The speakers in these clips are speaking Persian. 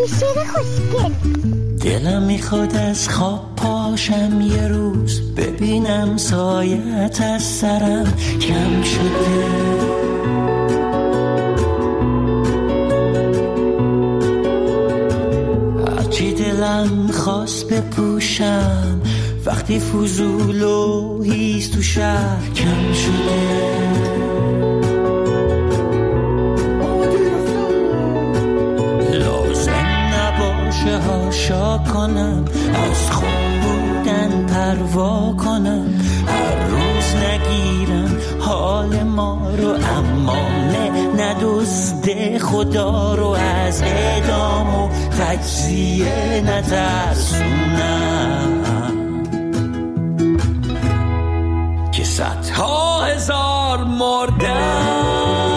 شعر خوشگل. دلم میخواد از خواب پاشم یه روز، ببینم سایت از سرم کم شده. هرچی دلم خواست بپوشم، وقتی فضول و هیز تو شهر کم شده. هاشا کنم، از خون بودن پروا کنم، هر روز نگیرم حال ما رو، اما ندزده خدا رو، از اعدام و تجزیه نترسونم که صدها هزار مردم.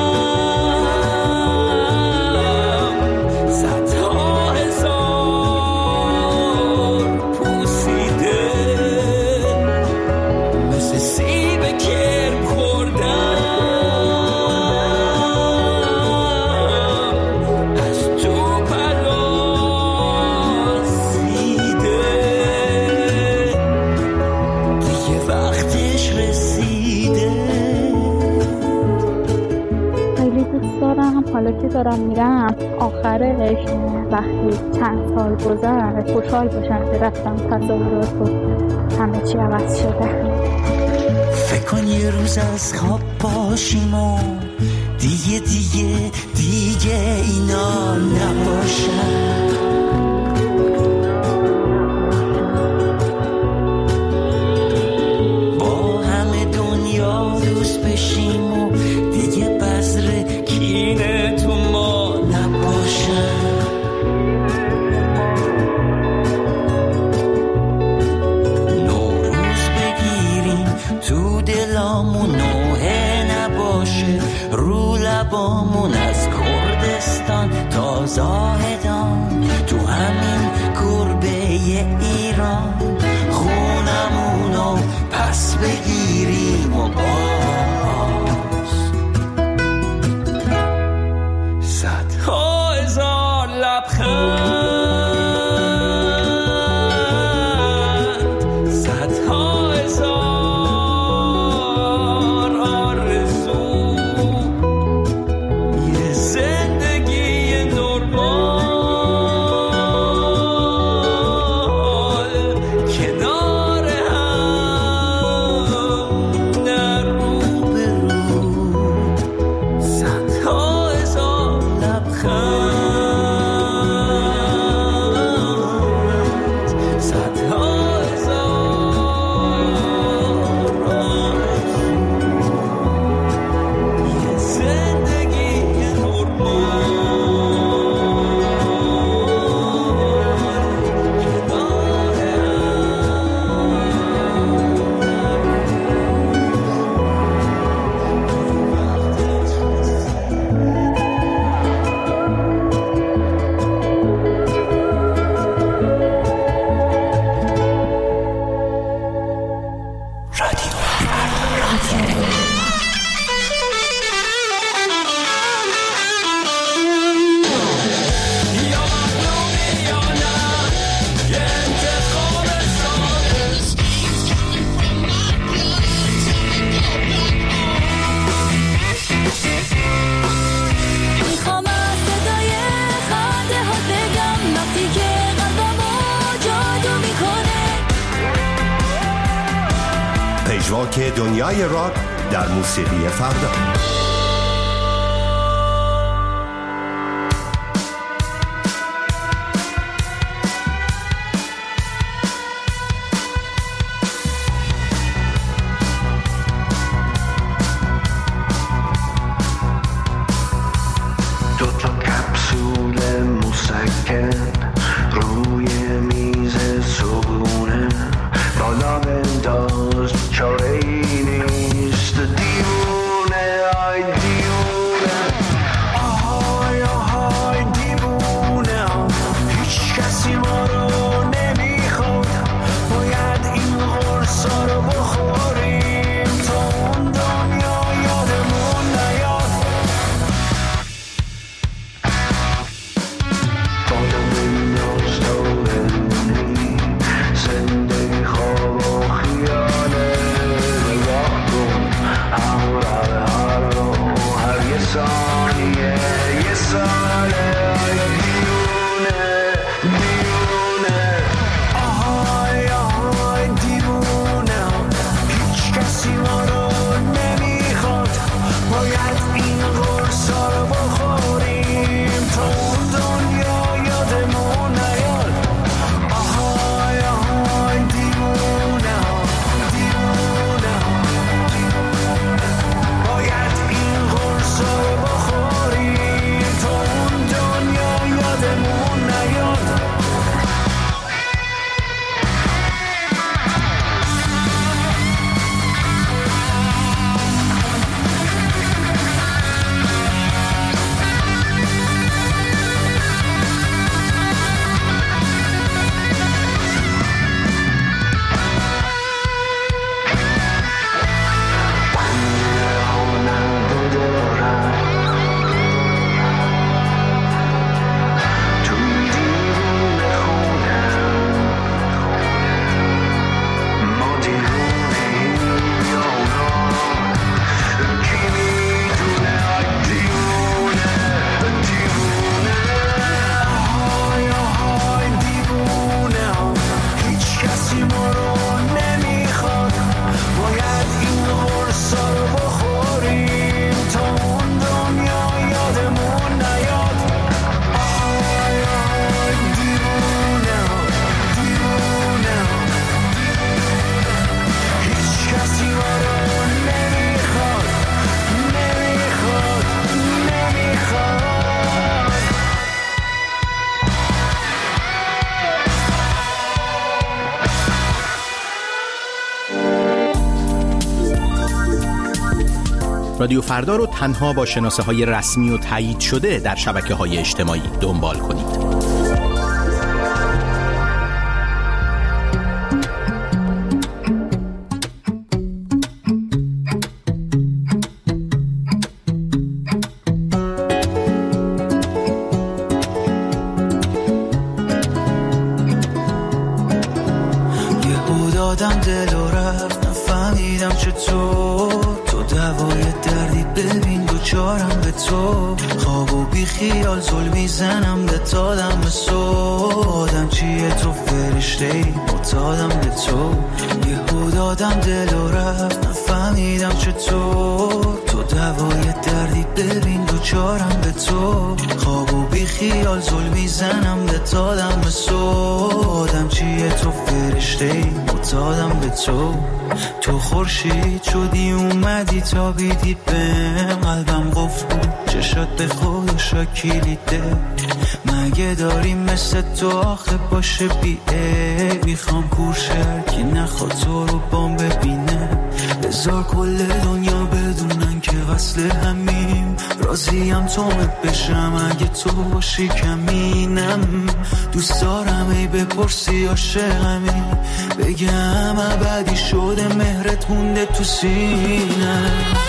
حالا که دارم میرم آخرش وقتی چند سال گذشت خوشحال باشم که رفتم تصاورات و همه چی عوض شده. فکر کن یه روز از خواب باشیم و دیگه اینا نباشن. با همه دنیا دوست بشیم و دیگه بذر کینه تو ما نباشن. نوروز بگیریم تو دلامون، نوحه نباشه رو لبامون، از کردستان تا زاهدان تو همین گربه ایران، خونمونو پس بگیریم و صدها هزار لبخند، صدها هزار آرزو، یه زندگی نرمال کنار هم در رو به رو. صدها هزار لبخند، صدها هزار آرزو، یه زندگی نرمال کنار میخوام از صدای خنده ها بگم وقتی که قلبمو جادو میکنه. پژواک دنیای راک در موسیقی فردا. دو تا کپسول مسکن روی میز صبحونه، بالا بنداز چاره ای نیست دیوونه. آی رادیو فردا رو تنها با شناسه‌های رسمی و تایید شده در شبکه‌های اجتماعی دنبال کنید. دادم دل و رفت نفهمیدم چطور تو دوای دردی ببین دوچارم به تو خواب و بی خیال زل میزنم به تادم به سودم چیه تو فرشته‌ای معتادم به تو یهو دادم دل و رفت نفهمیدم چطور تو دوای دردی ببین دوچارم به تو خواب و بی خیال زل میزنم به تادم به سودم چیه تو فرشته‌ای معتادم به تو تو خورشید شدی اومدی تا بیدی بهم قلبم قفل بود چشات به خود شاکیلیده مگه داری مثل تو آخه باشه بیه میخوام کورشر که نخواد تو رو بام ببینه بذار کل دنیا بدونن که وصل همیم راضیم تو بشم اگه تو باشی کمینم دوست دارم ای بپرسی عاشقمی بگم ابدی شده مهرت مونده تو سینه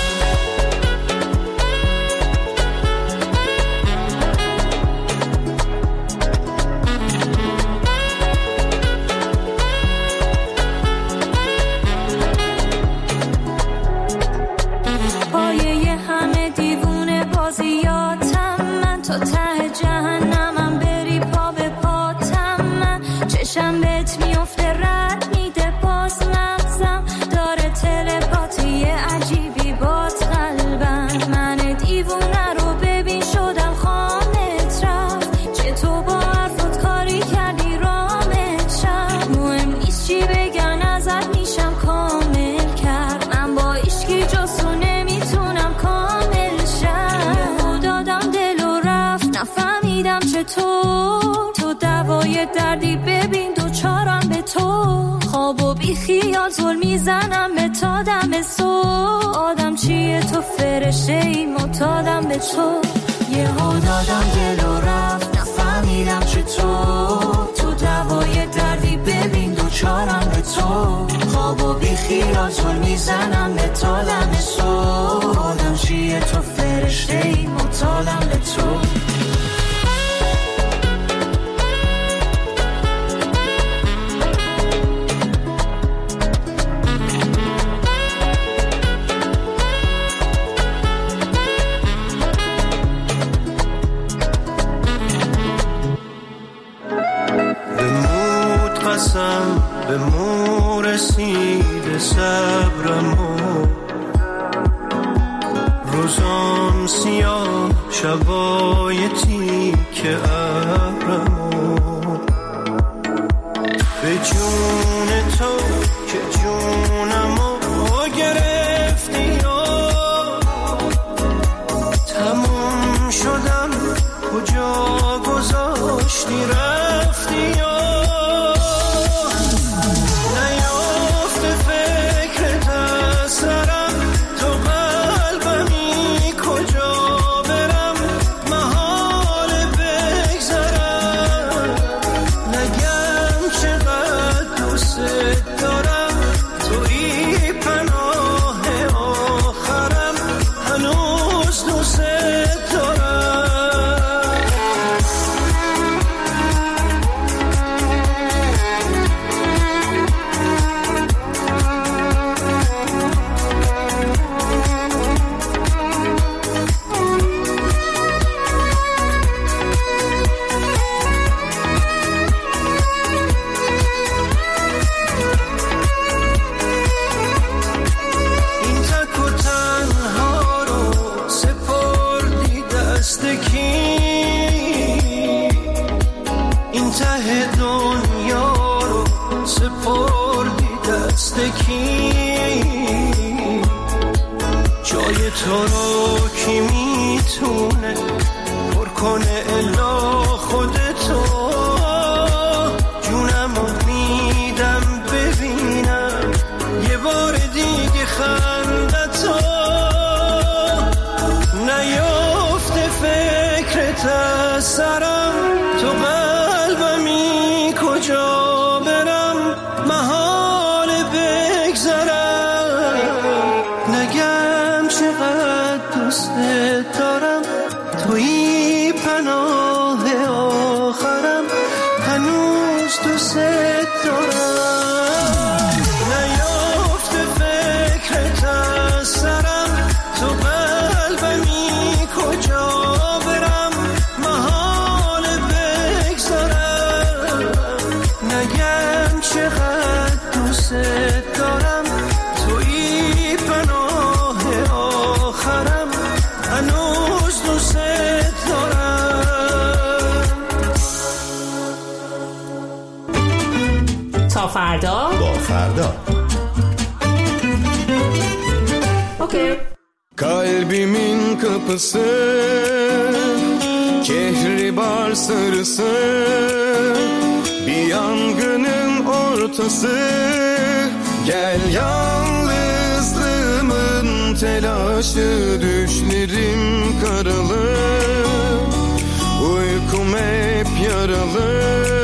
تو دوای دردی ببین دوچارم به تو خواب و بی خیال زل میزنم به تا دم صبح آدم چیه تو فرشته‌ای معتادم به تو یهو دادم دل و رفت نفهمیدم چطور تو دوای دردی ببین دوچارم به تو خواب و بی خیال زل میزنم به تا دم صبح آدم چیه تو فرشته‌ای معتادم به تو به مو رسید صبرمو روزام سیاه شبای تیک ابرمو به جون تو که جونمو گرفتی و تموم شدم کجا گذاشتی رفتی و جای تو رو کی میتونه پر کنه الا خودتو جونمو میدم ببینم یه بار دیگه خندتو دارم، تویی پناه آخرم، هنوز دوست دارم. نیافته فکرت از سرم، تو قلبمی کجا برم، محال بگذارم. نگم چقدر دوست دارم، تویی پناه آخرم، هنوز دوست دارم. تا فردا با فردا. اوکی. Kalbimin kapısı, kehribar sarısı, bir yangının ortası. Gel yalnızlığımın telaşı, düşlerim karalı, uykum hep yaralı.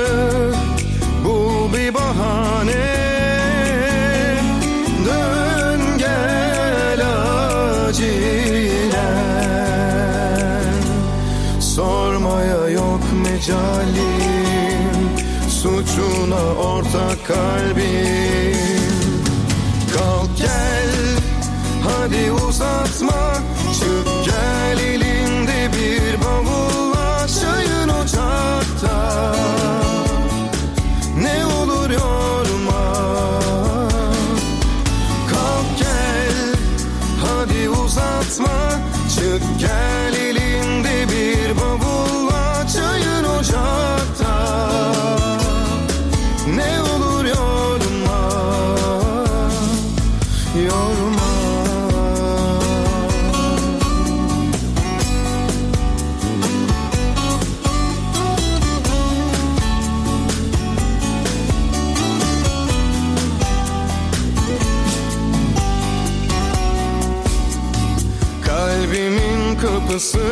Bu bir bahane, dön gel acilen. Sormaya yok mecalim, suçuna ortak kalbim. Kalk gel, hadi uzatma, çık gel, elinde bir bavulla, çayın ocakta. Ne olur yorma, kalk gel, hadi uzatma, çık gel, elinde bir bavulla, çayın ocakta. Ne olur yorma, yorma. Kalbimin kapısı,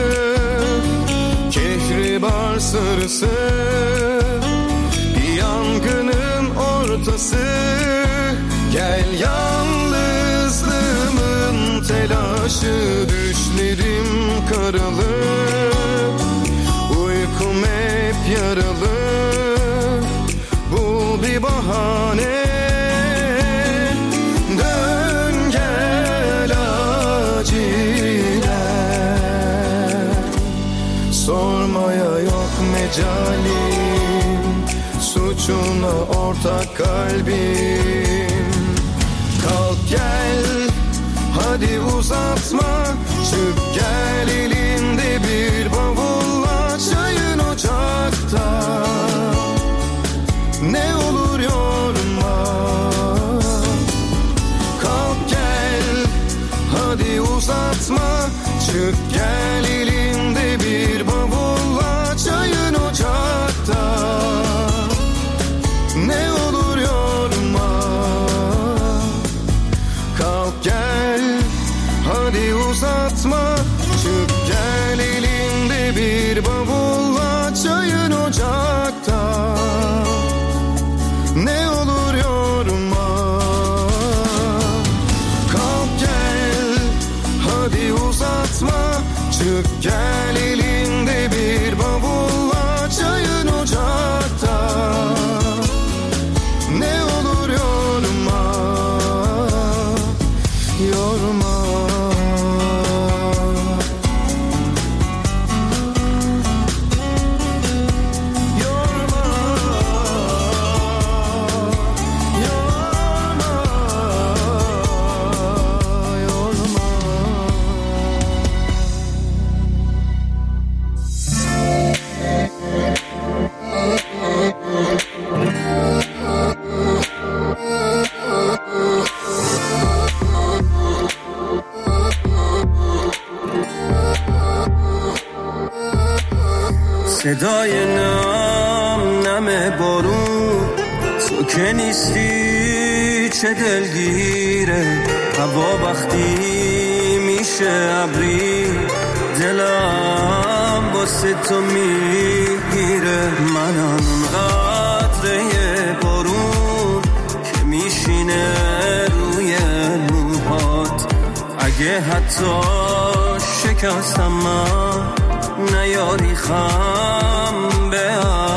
kehribar sarısı, bir yangının ortası. Gel yalnızlığımın telaşı, düşlerim karalı, uykum hep yaralı. Bu bir bahane, dön gel acilen. Sormaya yok mecalim, suçuna ortak kalbim. Kalk gel, hadi uzatma, çık gel, elinde bir bavulla, çayın ocakta. Ne olur yorma, kalk gel, hadi uzatma, çık gel, elinde bir bavulla, çayın ocakta. Ne olur yorma, kalk gel, hadi uzatma, çık gel, elinde bir bavulla, çayın ocakta. Ne olur yorma, kalk gel, hadi uzatma, çık gel, elinde bir bavulla, çayın ocakta. Ne olur yorma, yorma. صدای نم نم بارون، تو که نیستی چه دلگیره. هوا وقتی میشه ابری، دلم واسه تو میگیره. منم قطره بارون که میشینه روی موهات، اگه حتی شکستم من نیاری خم به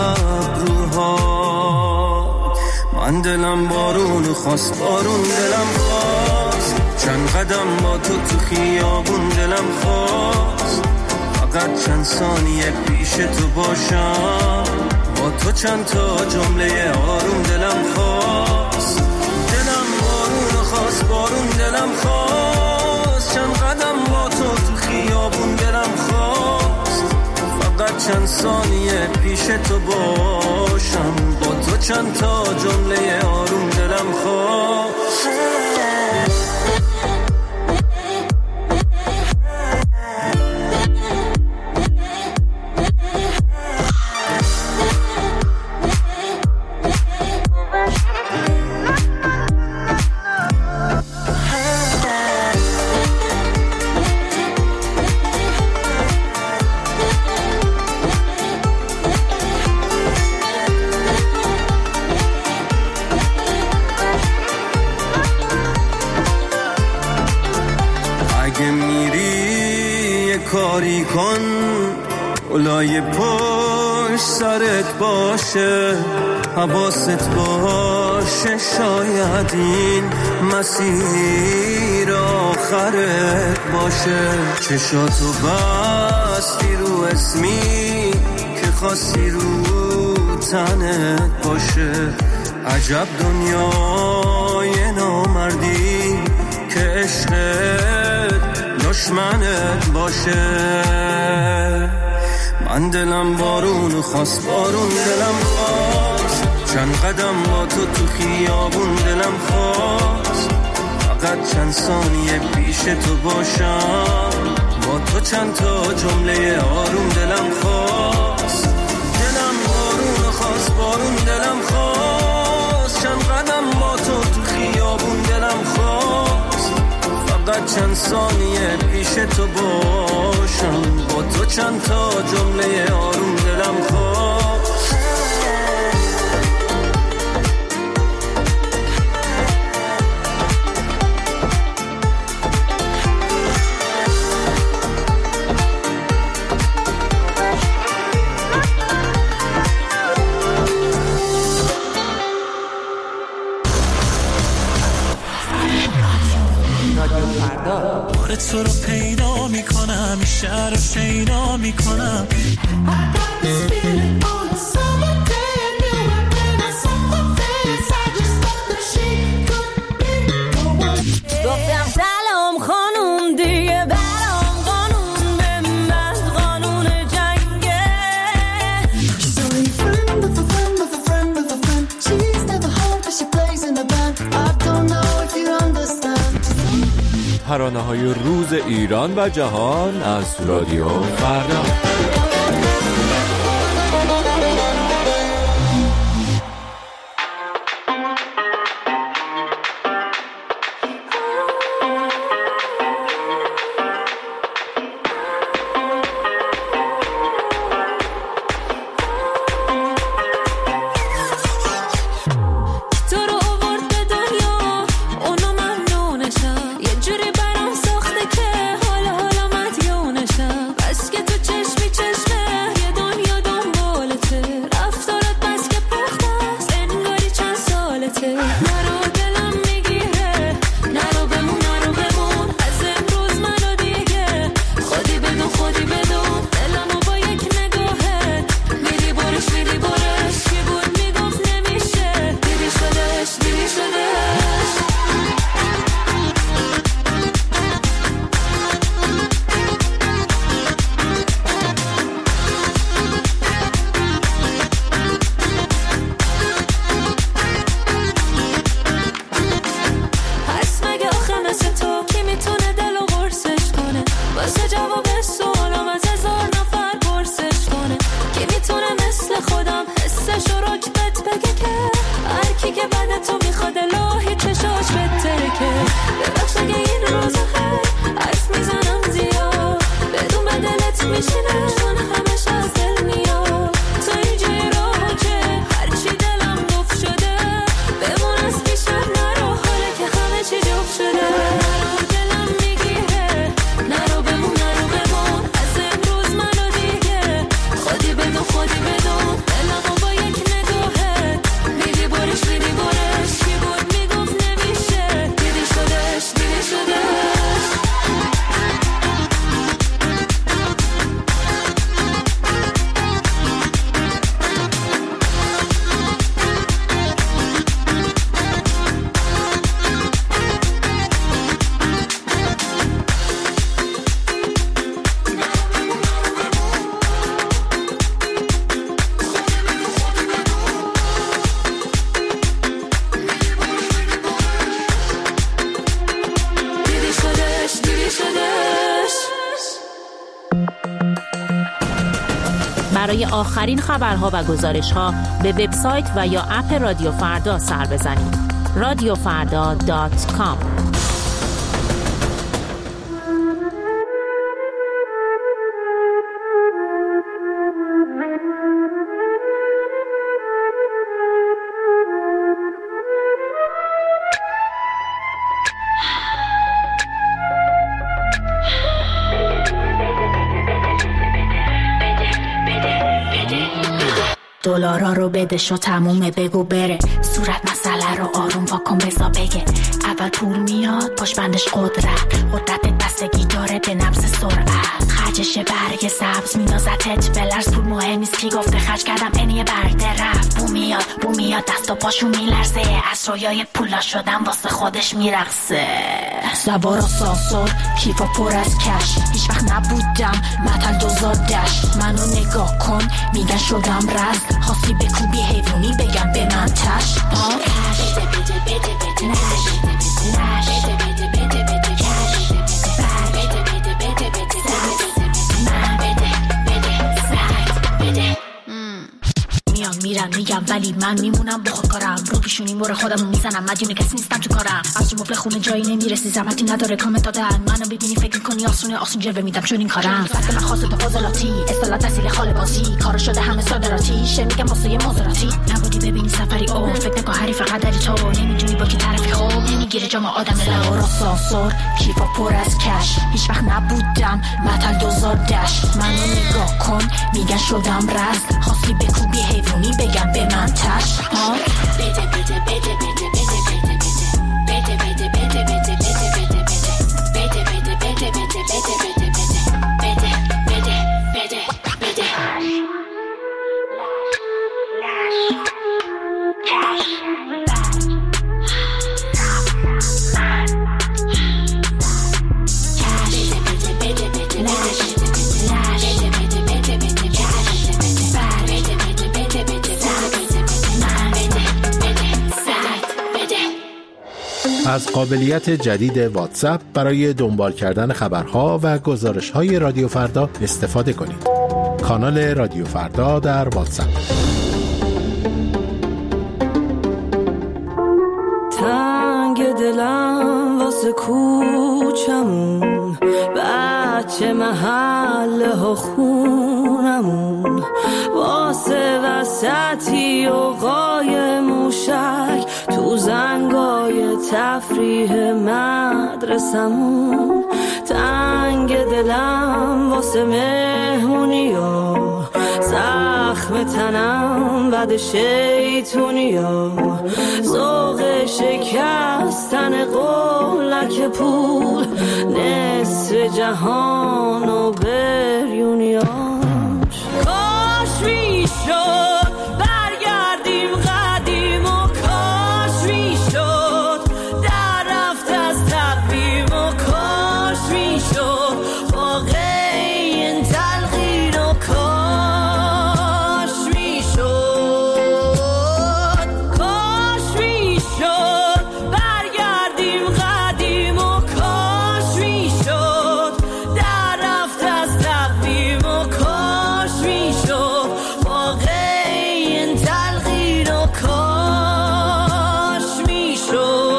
ابروها. من دلم بارون خواست، بارون دلم خواست، چند قدم با تو خیابون دلم خواست، فقط چند ثانیه پیش تو باشم، با تو چند تا جمله آروم دلم خواست. دلم بارون خواست، بارون دلم خواست، چند قدم با تو خیابون دلم خواست، فقط چند ثانیه پیش تو باشم، با تو چند تا جمله آروم دلم خواست. کاری کن اولای پشت سرت باشه، حواست باشه، شاید این مسیر آخرت باشه. چشاتو بستی رو اسمی که خواستی رو تنت باشه، عجب دنیای نامردی که عشقت دشمنت باشه. من دلم بارون خواست، بارون دلم خواست، چند قدم با تو خیابون دلم خواست، فقط چند ثانیه پیش تو باشم، با تو چند تا جمله آروم دلم خواست. دلم بارون خواست، بارون دلم خواست، چند قدم با تو خیابون دلم خواست، فقط چند ثانیه پیش تو باشم، با تو چند تا جمله آروم دلم خواست. تو رو پیدا میکنم، شهر رو شیدا میکنم. گفتم سلام خانوم دیگه برام قانون به من قانون جنگه. She's only a friend with a friend with a friend with a friend. She's never home but she plays in a band. I don't know if you understand. ترانه‌های روز ایران و جهان از رادیو فردا. یه جوری برام ساخته که حالا مدیونشم، بس که تو چشمی برای آخرین خبرها و گزارش‌ها به وبسایت و یا اپ رادیو فردا سر بزنید. radiofarda.com. دلارا رو بده شو تمومه بگو بره صورت مسئله رو آروم واکن بزا بگه اول پول میاد پاش بندش قدرت بستگی داره به نبض سرعت خرجش برگ سبز مینازتت بلرز پول مهم نیست کی گفته خرج کردم اینیه برده رفت بو میاد دست و پاشو میلرزه از رویای پولا شدم واسه خودش میرقصه سوار آسانسور کیفا پر از کش هیچ وقت نبودم متل دوزادش منو نگاه کن میگن شدم رز خواستی بکوبی حیوانی بگم به من تش میرم میگم ولی من میمونم با خودکارم رو پیشونی مور خودمو میزنم مدیون کسی نیستم تو کارم از مبل خونه جایی نمیرسی زحمتی نداره کامنت دادن منو ببینی فکر کنی آسون جلوه میدم چون این کارم فقط من خاصه به فاضلاتی اصطلاح تحصیل خاله بازی کارو شده همه صادراتی میگم واسه یه مزاراتی نبودی ببینی سفری او فکر نکن حریف قدری تو نمیدونی با کی طرفی خوب نمیگیره جام آدم لورا سانسور کیفا پر از کش هیچ وقت نبودم متل دوزادش منو نگاه کن میگن شدم رز خواستی بکوبی حیوانی بگم به من تش بده بده بده بده بده بده بده بده بده بده بده بده از قابلیت جدید واتساپ برای دنبال کردن خبرها و گزارش‌های رادیو فردا استفاده کنید. کانال رادیو فردا در واتساپ. تنگ دلم واسه کوچمون بچه محله ها خونمون واسه وسطی و قای موشک تو زنگای تفریح مدرسمون تنگ دلم واسه مهمونی ها زخم تنم بعد شیطونی ها ذوق شکستن قولک پول نصف جهان و بریونیاش کاش میشد برگردیم قدیم و کاش میشد در رفت از تقویم و کاش میشد واقعی این تلقین و کاش میشد کاش میشد برگردیم قدیم و کاش میشد در رفت از تقویم و کاش میشد واقعی این تلقین و کاش میشد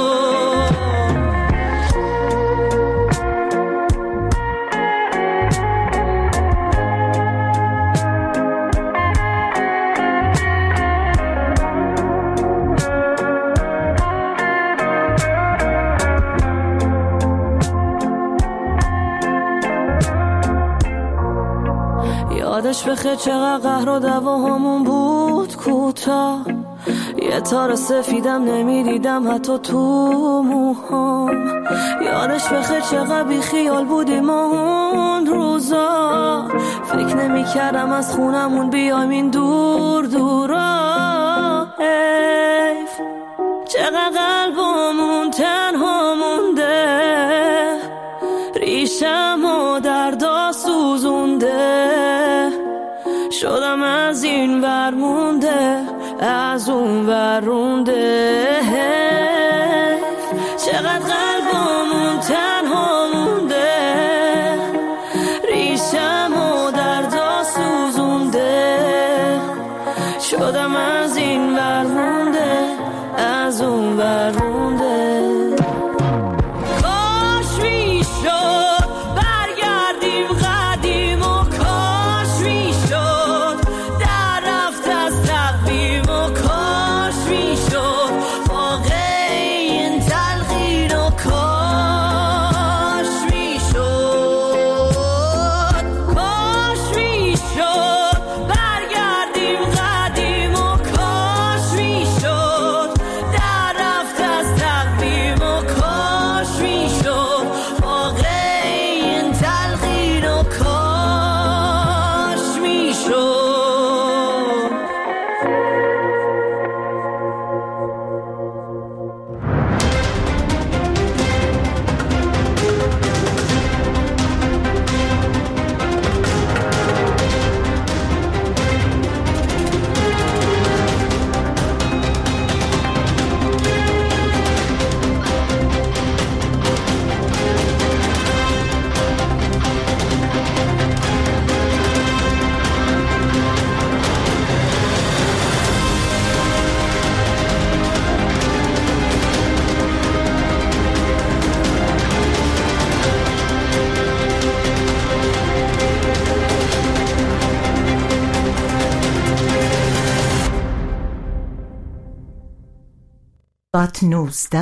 یادش بخیر چقدر قهر و دعواهامون بود کوتاه یه تار سفیدم نمیدیدم حتی تو موهام یادش بخیر چقدر بی خیال بودیم اون روزا فکر نمی کردم از خونمون بیایم این دور دورا حیف چقدر قلبمون تنها مونده ریشم و دردا سوزونده شدم از این ور مونده از اون ور رونده چقدر قلبمون تنها مونده ریشم و دردا سوزونده 19